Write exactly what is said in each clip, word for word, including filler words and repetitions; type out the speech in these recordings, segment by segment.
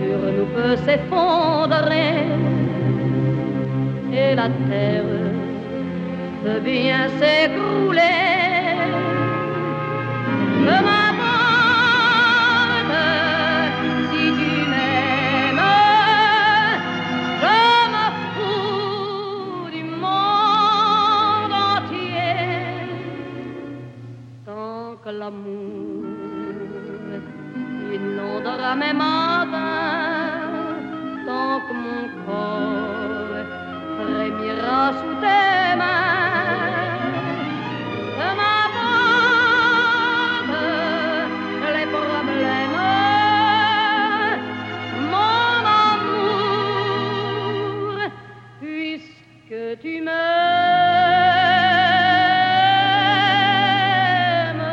sur nous peut s'effondrer et la terre peut bien s'écrouler. Peu m'importe si tu m'aimes, je me fous du monde entier. Tant que l'amour inondera mes matins, tant que mon corps frémira sous tes mains. Que m'importe les problèmes, mon amour, puisque tu m'aimes.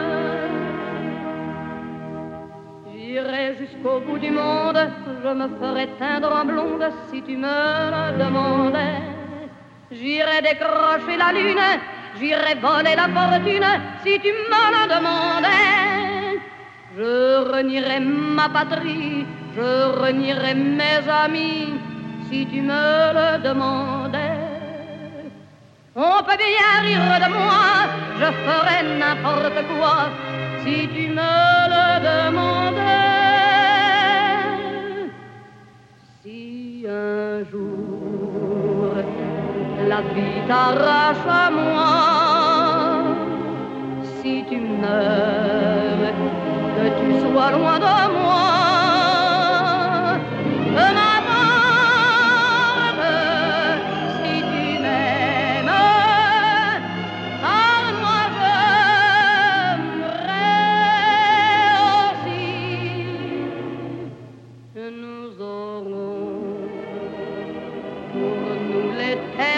J'irai jusqu'au bout du monde, je me ferai teindre en blonde si tu me le demandais. J'irai décrocher la lune, j'irai voler la fortune si tu me le demandais. Je renierai ma patrie, je renierai mes amis si tu me le demandais. On peut bien rire de moi, je ferai n'importe quoi si tu me le demandais. Si un jour la vie t'arrache à moi, si tu meurs, que tu sois loin de moi, peu m'importe si tu m'aimes, car moi j'aimerais aussi. Nous aurons pour nous l'éternité